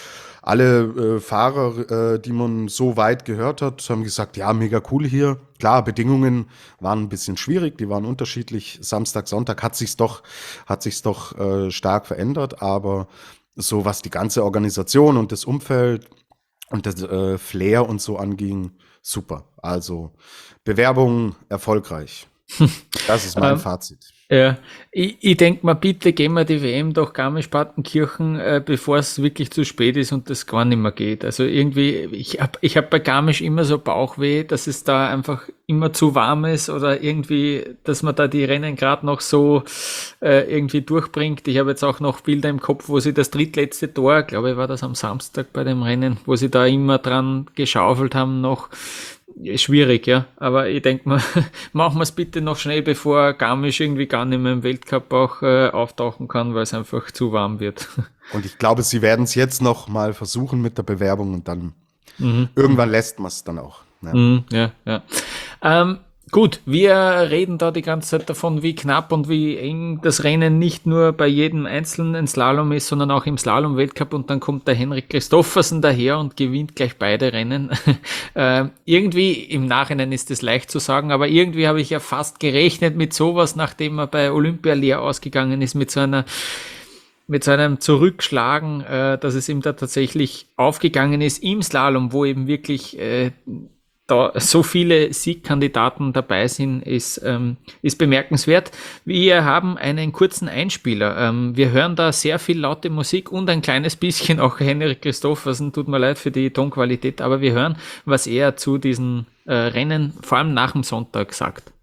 alle äh, Fahrer, äh, die man so weit gehört hat, haben gesagt, ja, mega cool hier. Klar, Bedingungen waren ein bisschen schwierig, die waren unterschiedlich. Samstag, Sonntag hat sich's doch, hat sich's doch äh, stark verändert, aber so was die ganze Organisation und das Umfeld und das äh, Flair und so anging, super. Also Bewerbung erfolgreich. Das ist mein Ähm, Fazit. Ja, ich, ich denke mal, bitte gehen wir die W M durch Garmisch-Partenkirchen, äh, bevor es wirklich zu spät ist und das gar nicht mehr geht. Also irgendwie, ich habe ich hab bei Garmisch immer so Bauchweh, dass es da einfach immer zu warm ist oder irgendwie, dass man da die Rennen gerade noch so äh, irgendwie durchbringt. Ich habe jetzt auch noch Bilder im Kopf, wo sie das drittletzte Tor, glaube ich, war das am Samstag bei dem Rennen, wo sie da immer dran geschaufelt haben noch. Schwierig, ja. Aber ich denke mal, machen wir es bitte noch schnell, bevor Garmisch irgendwie gar nicht mehr im Weltcup auch äh, auftauchen kann, weil es einfach zu warm wird. Und ich glaube, sie werden es jetzt noch mal versuchen mit der Bewerbung und dann Mhm. irgendwann lässt man es dann auch. Ja. Mhm, ja, ja. Ähm, gut, wir reden da die ganze Zeit davon, wie knapp und wie eng das Rennen nicht nur bei jedem einzelnen Slalom ist, sondern auch im Slalom-Weltcup, und dann kommt der Henrik Christoffersen daher und gewinnt gleich beide Rennen. äh, irgendwie, im Nachhinein ist es leicht zu sagen, aber irgendwie habe ich ja fast gerechnet mit sowas, nachdem er bei Olympia leer ausgegangen ist, mit so einer mit so einem Zurückschlagen, äh, dass es ihm da tatsächlich aufgegangen ist im Slalom, wo eben wirklich äh, da so viele Siegkandidaten dabei sind, ist, ähm, ist bemerkenswert. Wir haben einen kurzen Einspieler. Ähm, wir hören da sehr viel laute Musik und ein kleines bisschen auch Henrik Christoffersen. Tut mir leid für die Tonqualität, aber wir hören, was er zu diesen äh, Rennen, vor allem nach dem Sonntag, sagt.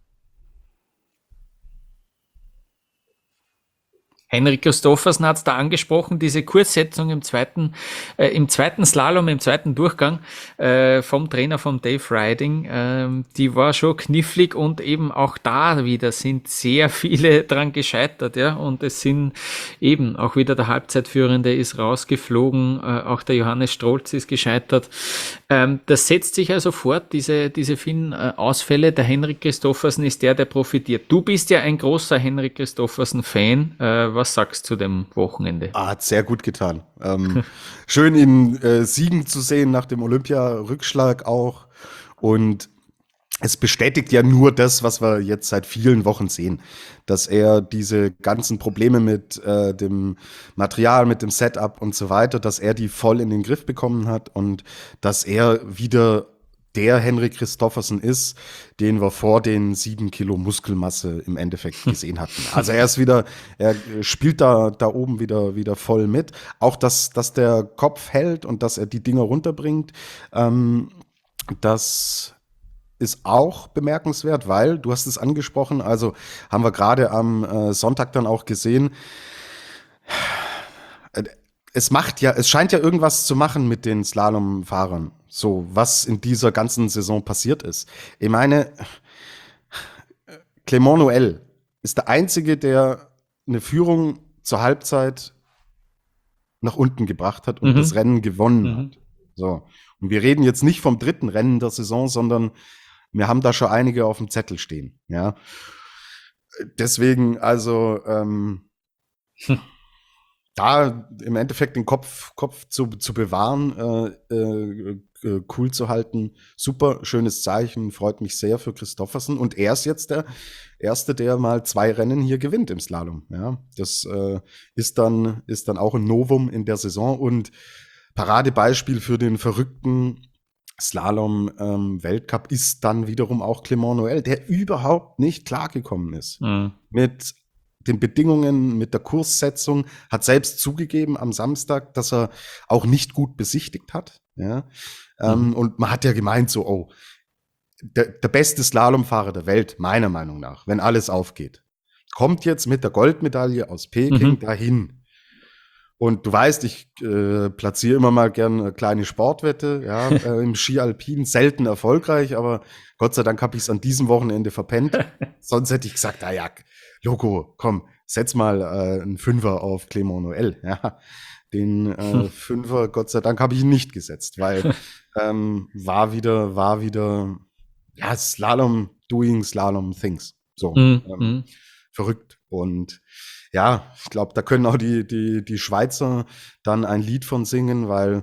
Henrik Christoffersen hat es da angesprochen, diese Kurssetzung im zweiten, äh, im zweiten Slalom, im zweiten Durchgang äh, vom Trainer von Dave Riding, ähm, die war schon knifflig, und eben auch da wieder sind sehr viele dran gescheitert, ja, und es sind eben auch wieder der Halbzeitführende ist rausgeflogen, äh, auch der Johannes Strolz ist gescheitert. Ähm, das setzt sich also fort, diese, diese vielen äh, Ausfälle. Der Henrik Christoffersen ist der, der profitiert. Du bist ja ein großer Henrik Christoffersen-Fan. Äh, Was sagst du zu dem Wochenende? Ah, hat sehr gut getan. Ähm, schön, ihn äh, siegen zu sehen nach dem Olympia-Rückschlag auch. Und es bestätigt ja nur das, was wir jetzt seit vielen Wochen sehen, dass er diese ganzen Probleme mit äh, dem Material, mit dem Setup und so weiter, dass er die voll in den Griff bekommen hat und dass er wieder der Henrik Christoffersen ist, den wir vor den sieben Kilo Muskelmasse im Endeffekt gesehen hatten. Also er ist wieder, er spielt da, da oben wieder, wieder voll mit. Auch, dass, dass der Kopf hält und dass er die Dinger runterbringt, ähm, das ist auch bemerkenswert, weil, du hast es angesprochen, also haben wir gerade am äh, Sonntag dann auch gesehen, es macht ja, es scheint ja irgendwas zu machen mit den Slalomfahrern, so was in dieser ganzen Saison passiert ist. Ich meine, Clément Noël ist der Einzige, der eine Führung zur Halbzeit nach unten gebracht hat und Mhm. das Rennen gewonnen Mhm. hat. So. Und wir reden jetzt nicht vom dritten Rennen der Saison, sondern wir haben da schon einige auf dem Zettel stehen. Ja. Deswegen, also, ähm, Hm. da im Endeffekt den Kopf, Kopf zu, zu bewahren, äh, äh, äh, cool zu halten, super schönes Zeichen, freut mich sehr für Christoffersen. Und er ist jetzt der Erste, der mal zwei Rennen hier gewinnt im Slalom. Ja, das äh, ist dann, ist dann auch ein Novum in der Saison und Paradebeispiel für den verrückten Slalom-Weltcup ähm, ist dann wiederum auch Clément Noël, der überhaupt nicht klargekommen ist Mhm. mit den Bedingungen, mit der Kurssetzung, hat selbst zugegeben am Samstag, dass er auch nicht gut besichtigt hat. Ja? Ähm, Mhm. und man hat ja gemeint so, oh, der, der beste Slalomfahrer der Welt, meiner Meinung nach, wenn alles aufgeht, kommt jetzt mit der Goldmedaille aus Peking Mhm. dahin. Und du weißt, ich äh, platziere immer mal gern eine kleine Sportwette, ja, äh, im Ski Alpin, selten erfolgreich, aber Gott sei Dank habe ich es an diesem Wochenende verpennt. Sonst hätte ich gesagt, ah ja, Loco, komm, setz mal äh, einen Fünfer auf Clément Noël. Ja, den äh, Fünfer, Gott sei Dank, habe ich ihn nicht gesetzt, weil ähm, war wieder, war wieder, ja, Slalom doing Slalom things. So, Mhm. ähm, Mhm. verrückt. Und ja, ich glaube, da können auch die, die, die Schweizer dann ein Lied von singen, weil,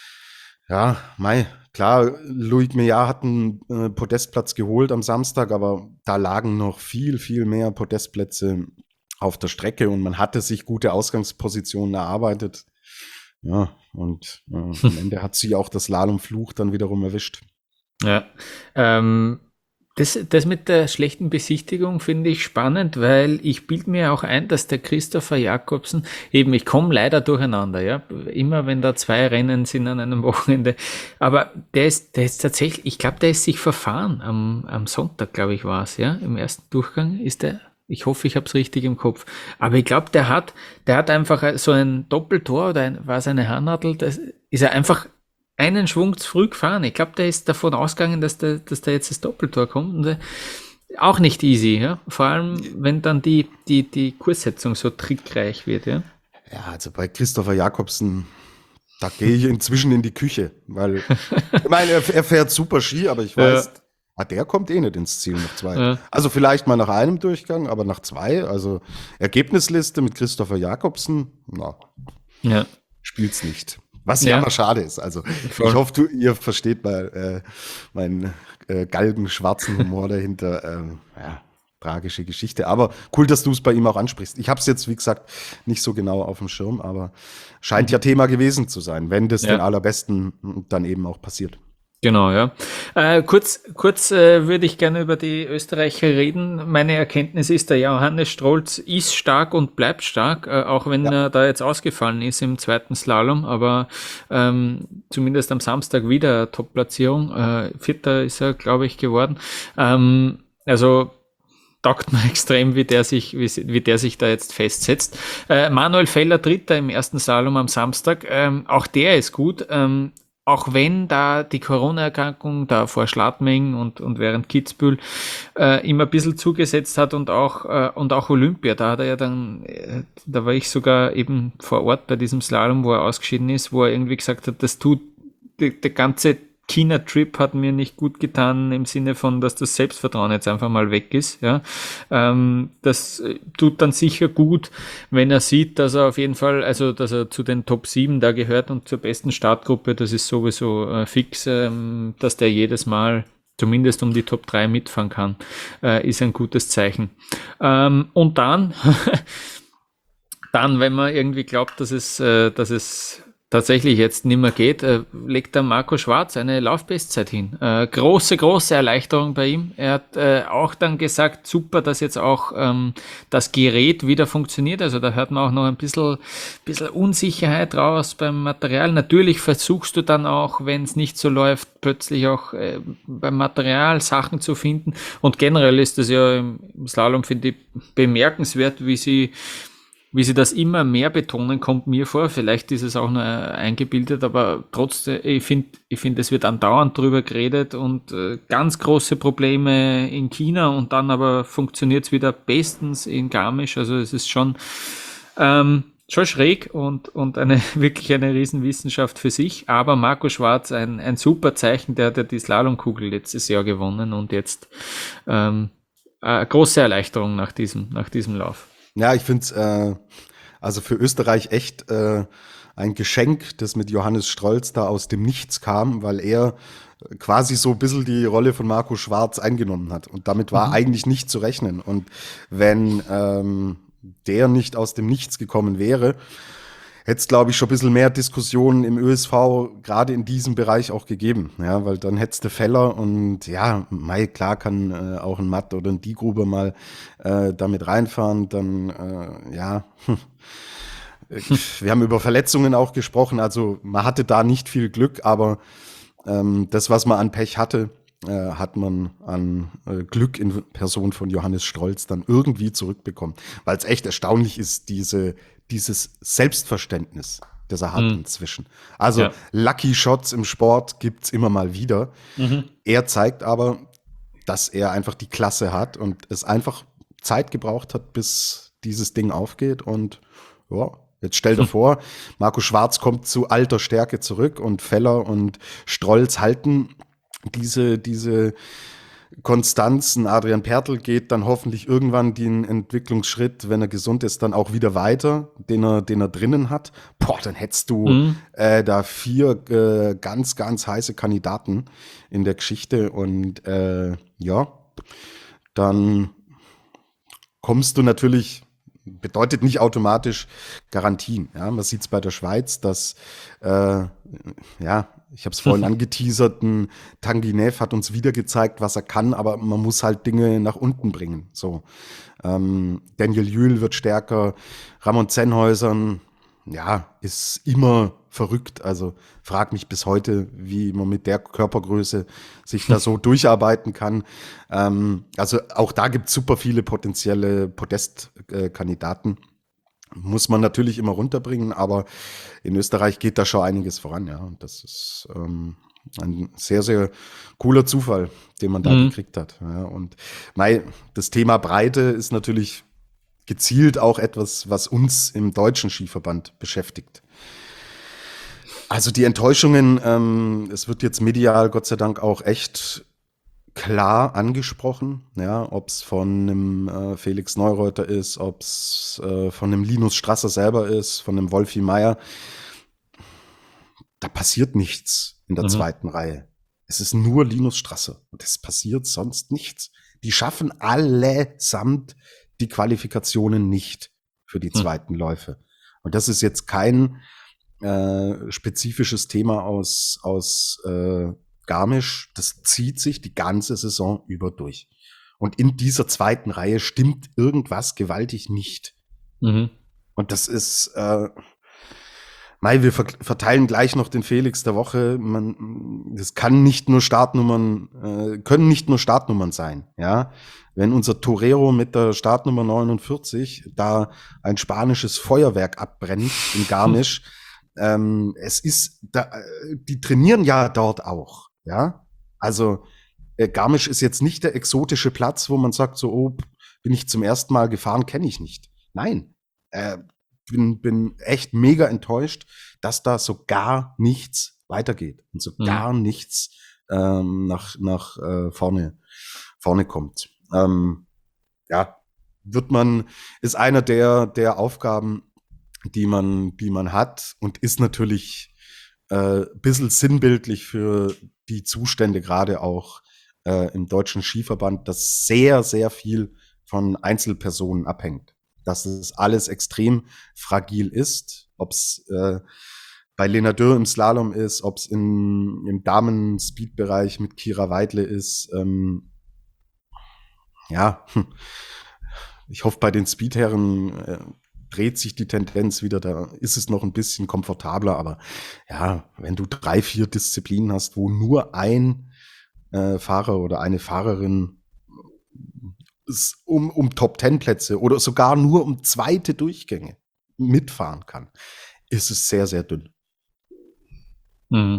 ja, mei, klar, Loic Meillard hat einen äh, Podestplatz geholt am Samstag, aber da lagen noch viel, viel mehr Podestplätze auf der Strecke und man hatte sich gute Ausgangspositionen erarbeitet. Ja, und äh, am Ende hat sie auch das Slalomfluch dann wiederum erwischt. Ja, ähm, das, das mit der schlechten Besichtigung finde ich spannend, weil ich bilde mir auch ein, dass der Christopher Jakobsen, eben ich komme leider durcheinander, ja, immer wenn da zwei Rennen sind an einem Wochenende, aber der ist, der ist tatsächlich, ich glaube, der ist sich verfahren am, am Sonntag, glaube ich, war es, ja, im ersten Durchgang ist der, ich hoffe, ich habe es richtig im Kopf, aber ich glaube, der hat, der hat einfach so ein Doppeltor oder ein, war es eine Handnadel, das ist er einfach einen Schwung zu früh gefahren. Ich glaube, der ist davon ausgegangen, dass da dass da jetzt das Doppeltor kommt. Und, äh, auch nicht easy, ja. Vor allem, wenn dann die, die, die Kurssetzung so trickreich wird, ja. Ja, also bei Christopher Jakobsen, da gehe ich inzwischen in die Küche, weil ich meine, er, er fährt super Ski, aber ich weiß, ja. ah, der kommt eh nicht ins Ziel nach zwei. Ja. Also vielleicht mal nach einem Durchgang, aber nach zwei, also Ergebnisliste mit Christopher Jakobsen, na, ja. spielt's nicht. Was ja immer schade ist. Also Voll. Ich hoffe, du, ihr versteht mal äh, meinen äh, galgenschwarzen Humor dahinter. Ähm, ja, tragische Geschichte. Aber cool, dass du es bei ihm auch ansprichst. Ich habe es jetzt, wie gesagt, nicht so genau auf dem Schirm, aber scheint ja Thema gewesen zu sein, wenn das ja. den Allerbesten dann eben auch passiert. Genau, ja. Äh, kurz kurz äh, würde ich gerne über die Österreicher reden. Meine Erkenntnis ist, der Johannes Strolz ist stark und bleibt stark, äh, auch wenn ja. er da jetzt ausgefallen ist im zweiten Slalom, aber ähm, zumindest am Samstag wieder Top-Platzierung. Äh, Vierter ist er, glaube ich, geworden. Ähm, also taugt mir extrem, wie der sich, wie, wie der sich da jetzt festsetzt. Äh, Manuel Feller Dritter im ersten Slalom am Samstag. Ähm, auch der ist gut. Ähm, Auch wenn da die Corona-Erkrankung da vor Schladming und, und während Kitzbühel äh, immer ein bisschen zugesetzt hat und auch, äh, und auch Olympia, da hat er ja dann, äh, da war ich sogar eben vor Ort bei diesem Slalom, wo er ausgeschieden ist, wo er irgendwie gesagt hat, das tut, die, der ganze China-Trip hat mir nicht gut getan im Sinne von, dass das Selbstvertrauen jetzt einfach mal weg ist. Ja, ähm, das tut dann sicher gut, wenn er sieht, dass er auf jeden Fall, also dass er zu den Top sieben da gehört und zur besten Startgruppe. Das ist sowieso äh, fix, ähm, dass der jedes Mal zumindest um die Top drei mitfahren kann, äh, ist ein gutes Zeichen. Ähm, und dann, dann, wenn man irgendwie glaubt, dass es, äh, dass es tatsächlich jetzt nicht mehr geht, äh, legt der Marco Schwarz eine Laufbestzeit hin. Äh, große, große Erleichterung bei ihm. Er hat äh, auch dann gesagt, super, dass jetzt auch ähm, das Gerät wieder funktioniert. Also da hört man auch noch ein bisschen, bisschen Unsicherheit raus beim Material. Natürlich versuchst du dann auch, wenn es nicht so läuft, plötzlich auch äh, beim Material Sachen zu finden. Und generell ist das ja im, im Slalom, finde ich, bemerkenswert, wie sie Wie sie das immer mehr betonen, kommt mir vor. Vielleicht ist es auch nur eingebildet, aber trotzdem, ich finde, ich finde, es wird andauernd drüber geredet und äh, ganz große Probleme in China und dann aber funktioniert es wieder bestens in Garmisch. Also es ist schon, ähm, schon schräg und, und eine wirklich eine Riesenwissenschaft für sich. Aber Marco Schwarz, ein, ein super Zeichen, der hat ja die Slalomkugel letztes Jahr gewonnen und jetzt ähm, eine große Erleichterung nach diesem, nach diesem Lauf. Ja, ich finde es äh, also für Österreich echt äh, ein Geschenk, das mit Johannes Strolz da aus dem Nichts kam, weil er quasi so ein bisschen die Rolle von Marco Schwarz eingenommen hat. Und damit war mhm. eigentlich nicht zu rechnen. Und wenn ähm, der nicht aus dem Nichts gekommen wäre, hätte es, glaube ich, schon ein bisschen mehr Diskussionen im Ö S V gerade in diesem Bereich auch gegeben. Ja, weil dann hättest du Feller und ja, mei, klar kann äh, auch ein Matt oder ein Diegruber mal äh, damit reinfahren. Dann, äh, ja, wir haben über Verletzungen auch gesprochen. Also man hatte da nicht viel Glück, aber ähm, das, was man an Pech hatte, äh, hat man an äh, Glück in Person von Johannes Strolz dann irgendwie zurückbekommen. Weil es echt erstaunlich ist, diese dieses Selbstverständnis, das er hat mhm. inzwischen. Also ja. Lucky Shots im Sport gibt's immer mal wieder. Mhm. Er zeigt aber, dass er einfach die Klasse hat und es einfach Zeit gebraucht hat, bis dieses Ding aufgeht. Und ja, jetzt stell dir vor, Marco Schwarz kommt zu alter Stärke zurück und Feller und Strolz halten diese, diese Konstanz, ein Adrian Pertl geht dann hoffentlich irgendwann den Entwicklungsschritt, wenn er gesund ist, dann auch wieder weiter, den er, den er drinnen hat. Boah, dann hättest du mhm. äh, da vier äh, ganz, ganz heiße Kandidaten in der Geschichte und äh, ja, dann kommst du natürlich, bedeutet nicht automatisch Garantien. Ja, man sieht es bei der Schweiz, dass äh, ja, ich habe es vorhin angeteasert, ein Tanguy Neff hat uns wieder gezeigt, was er kann, aber man muss halt Dinge nach unten bringen. So, ähm, Daniel Jühl wird stärker, Ramon Zenhäusern, ja, ist immer verrückt. Also frag mich bis heute, wie man mit der Körpergröße sich da so durcharbeiten kann. Ähm, also auch da gibt es super viele potenzielle Podestkandidaten. Muss man natürlich immer runterbringen, aber in Österreich geht da schon einiges voran, ja. Und das ist ähm, ein sehr, sehr cooler Zufall, den man da mhm. gekriegt hat. Ja. Und mei, das Thema Breite ist natürlich gezielt auch etwas, was uns im deutschen Skiverband beschäftigt. Also die Enttäuschungen, ähm, es wird jetzt medial Gott sei Dank auch echt klar angesprochen, ja, ob es von einem äh, Felix Neureuter ist, ob es äh, von einem Linus Strasser selber ist, von einem Wolfi Meier. Da passiert nichts in der mhm. zweiten Reihe. Es ist nur Linus Strasser und es passiert sonst nichts. Die schaffen allesamt die Qualifikationen nicht für die zweiten mhm. Läufe. Und das ist jetzt kein äh, spezifisches Thema aus, aus äh, Garmisch, das zieht sich die ganze Saison über durch. Und in dieser zweiten Reihe stimmt irgendwas gewaltig nicht. Mhm. Und das ist, äh, Mai, wir ver- verteilen gleich noch den Felix der Woche. Man, das kann nicht nur Startnummern, äh, können nicht nur Startnummern sein, ja. Wenn unser Torero mit der Startnummer neunundvierzig da ein spanisches Feuerwerk abbrennt in Garmisch, ähm, es ist, da, die trainieren ja dort auch. Ja, also äh, Garmisch ist jetzt nicht der exotische Platz, wo man sagt so, oh, bin ich zum ersten Mal gefahren, kenne ich nicht. Nein, äh, bin, bin echt mega enttäuscht, dass da so gar nichts weitergeht und so mhm. gar nichts ähm, nach, nach äh, vorne, vorne kommt. Ähm, ja, wird man, ist einer der, der Aufgaben, die man, die man hat und ist natürlich ein äh, bisschen sinnbildlich für die Zustände gerade auch äh, im deutschen Skiverband, dass sehr, sehr viel von Einzelpersonen abhängt. Dass es alles extrem fragil ist, ob es äh, bei Lena Dürr im Slalom ist, ob es im Damen-Speed-Bereich mit Kira Weidle ist. Ähm, ja, ich hoffe, bei den Speedherren äh, dreht sich die Tendenz wieder, da ist es noch ein bisschen komfortabler, aber ja, wenn du drei, vier Disziplinen hast, wo nur ein äh, Fahrer oder eine Fahrerin ist, um, um Top-Ten-Plätze oder sogar nur um zweite Durchgänge mitfahren kann, ist es sehr, sehr dünn. Mhm.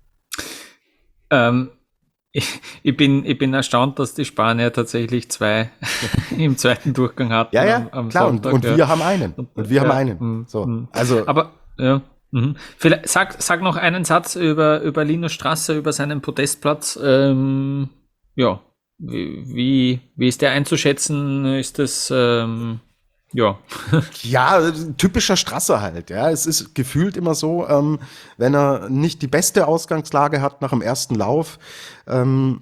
Ähm, ich, ich, bin, ich bin erstaunt, dass die Spanier tatsächlich zwei im zweiten Durchgang hatten. Ja, ja, am, am klar. Sonntag, und, und ja. wir haben einen. Und, und wir ja, haben einen. Mh, so, mh. also. Aber, ja. Mh. Vielleicht, sag, sag noch einen Satz über, über Linus Strasser, über seinen Podestplatz. Ähm, ja, wie, wie ist der einzuschätzen? Ist das, ähm, ja. Ja, typischer Strasser halt, ja. Es ist gefühlt immer so, ähm, wenn er nicht die beste Ausgangslage hat nach dem ersten Lauf, ähm,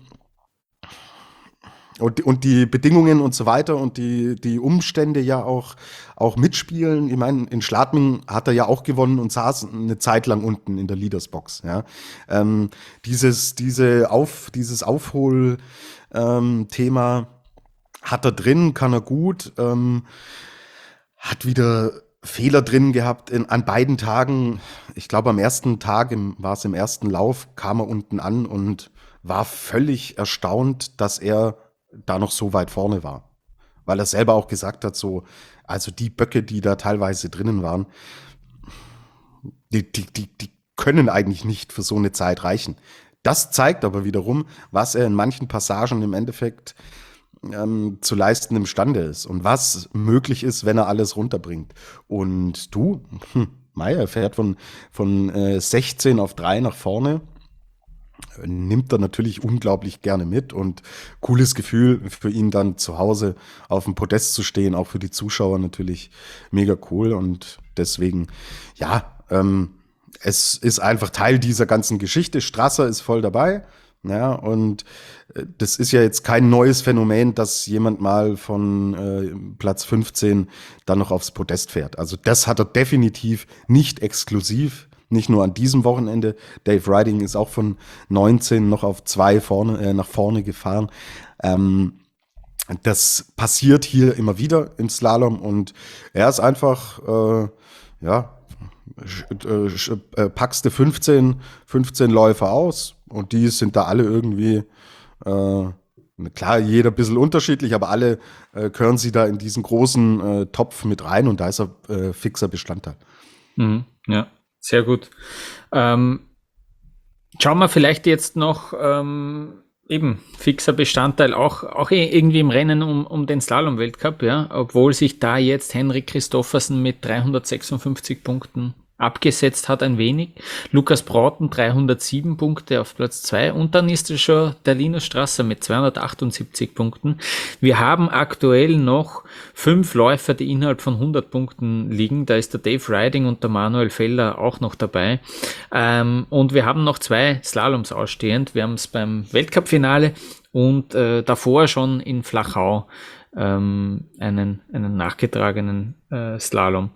und, und die Bedingungen und so weiter und die, die Umstände ja auch, auch mitspielen. Ich meine, in Schladming hat er ja auch gewonnen und saß eine Zeit lang unten in der Leadersbox, ja. Ähm, dieses, diese Auf, dieses Aufhol, ähm, Thema hat er drin, kann er gut, ähm, hat wieder Fehler drin gehabt in, an beiden Tagen. Ich glaube, am ersten Tag im, war es im ersten Lauf, kam er unten an und war völlig erstaunt, dass er da noch so weit vorne war. Weil er selber auch gesagt hat, so, also die Böcke, die da teilweise drinnen waren, die, die, die, die können eigentlich nicht für so eine Zeit reichen. Das zeigt aber wiederum, was er in manchen Passagen im Endeffekt ähm, zu leisten imstande ist und was möglich ist, wenn er alles runterbringt. Und du, hm, Meier fährt von, von äh, sechzehn auf drei nach vorne. nimmt er natürlich unglaublich gerne mit und cooles Gefühl für ihn dann zu Hause auf dem Podest zu stehen, auch für die Zuschauer natürlich mega cool und deswegen, ja, ähm, es ist einfach Teil dieser ganzen Geschichte. Strasser ist voll dabei, ja, und äh, das ist ja jetzt kein neues Phänomen, dass jemand mal von äh, Platz fünfzehn dann noch aufs Podest fährt. Also das hat er definitiv nicht exklusiv. Nicht nur an diesem Wochenende. Dave Riding ist auch von neunzehn noch auf zwei vorne, äh, nach vorne gefahren. Ähm, das passiert hier immer wieder im Slalom und er ist einfach, äh, ja, sch, äh, packst du fünfzehn, fünfzehn Läufer aus und die sind da alle irgendwie, äh, klar, jeder ein bisschen unterschiedlich, aber alle äh, gehören sie da in diesen großen äh, Topf mit rein und da ist er äh, fixer Bestandteil. Mhm, ja. Sehr gut. Ähm, schauen wir vielleicht jetzt noch ähm, eben fixer Bestandteil auch, auch irgendwie im Rennen um, um den Slalom-Weltcup, ja, obwohl sich da jetzt Henrik Christophersen mit dreihundertsechsundfünfzig Punkten abgesetzt hat ein wenig. Lukas Broughton dreihundertsieben Punkte auf Platz zwei und dann ist es schon der Linus Strasser mit zweihundertachtundsiebzig Punkten. Wir haben aktuell noch fünf Läufer, die innerhalb von hundert Punkten liegen. Da ist der Dave Riding und der Manuel Feller auch noch dabei. Ähm, und wir haben noch zwei Slaloms ausstehend. Wir haben es beim Weltcup-Finale und äh, davor schon in Flachau ähm, einen, einen nachgetragenen äh, Slalom.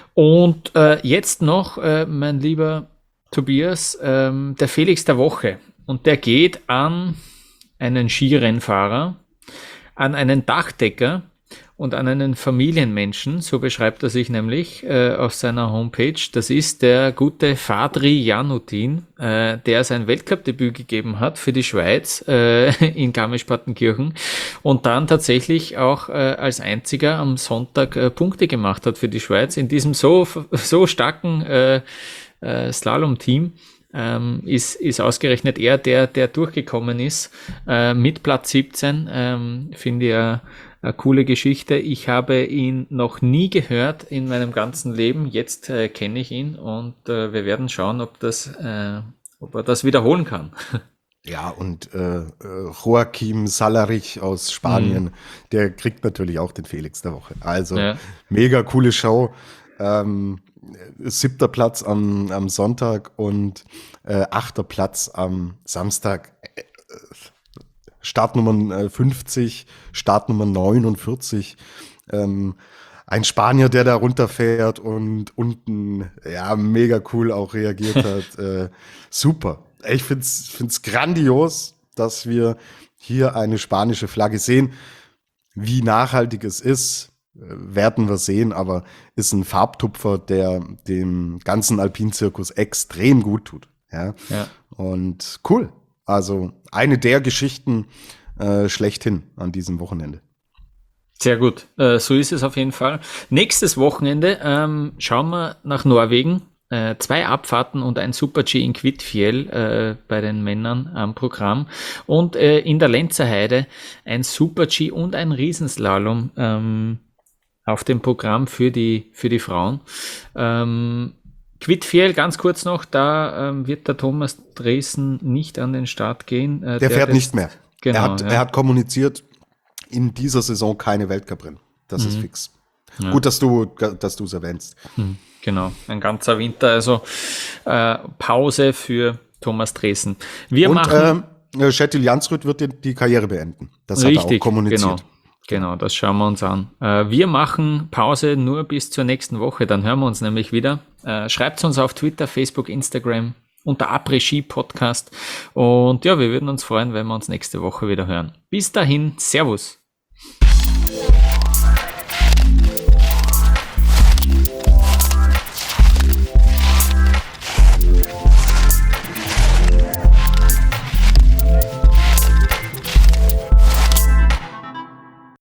Und äh, jetzt noch, äh, mein lieber Tobias, ähm, der Felix der Woche. Und der geht an einen Skirennfahrer, an einen Dachdecker und an einen Familienmenschen, so beschreibt er sich nämlich äh, auf seiner Homepage. Das ist der gute Fadri Janutin, äh, der sein Weltcup-Debüt gegeben hat für die Schweiz äh, in Garmisch-Partenkirchen und dann tatsächlich auch äh, als einziger am Sonntag äh, Punkte gemacht hat für die Schweiz in diesem so, so starken äh, äh, Slalom-Team. Ähm, ist, ist ausgerechnet er, der, der durchgekommen ist äh, mit Platz siebzehn. Ähm, finde ich ja eine coole Geschichte. Ich habe ihn noch nie gehört in meinem ganzen Leben. Jetzt äh, kenne ich ihn und äh, wir werden schauen, ob, das, äh, ob er das wiederholen kann. Ja, und äh, Joaquim Salarich aus Spanien, mhm. der kriegt natürlich auch den Felix der Woche. Also ja. Mega coole Show. Ähm, siebter Platz am, am Sonntag und äh, achter Platz am Samstag. Äh, Startnummer fünfzig, Startnummer neunundvierzig. Ähm, ein Spanier, der da runterfährt und unten ja mega cool auch reagiert hat. äh, super. Ich find's, find's grandios, dass wir hier eine spanische Flagge sehen. Wie nachhaltig es ist, werden wir sehen, aber ist ein Farbtupfer, der dem ganzen Alpinzirkus extrem gut tut. Ja? Ja. Und cool. Also eine der Geschichten äh, schlechthin an diesem Wochenende. Sehr gut, äh, so ist es auf jeden Fall. Nächstes Wochenende ähm, schauen wir nach Norwegen. Äh, zwei Abfahrten und ein Super-G in Kvitfjell äh, bei den Männern am Programm. Und äh, in der Lenzerheide ein Super-G und ein Riesenslalom ähm, auf dem Programm für die, für die Frauen. Ähm, Kvitfjell, ganz kurz noch, da ähm, wird der Thomas Dresen nicht an den Start gehen. Äh, der, der fährt nicht mehr. Genau, er, hat, ja. er hat kommuniziert, in dieser Saison keine Weltcuprennen. Das mhm. ist fix. Ja. Gut, dass du dass du es erwähnst. Mhm. Genau, ein ganzer Winter, also äh, Pause für Thomas Dresen. Wir Und machen äh, Kjetil Jansrud wird die, die Karriere beenden. Das richtig, hat er auch kommuniziert. Genau. Genau, das schauen wir uns an. Äh, wir machen Pause nur bis zur nächsten Woche, dann hören wir uns nämlich wieder. Äh, schreibt uns auf Twitter, Facebook, Instagram unter Après-Ski Podcast und ja, wir würden uns freuen, wenn wir uns nächste Woche wieder hören. Bis dahin, Servus!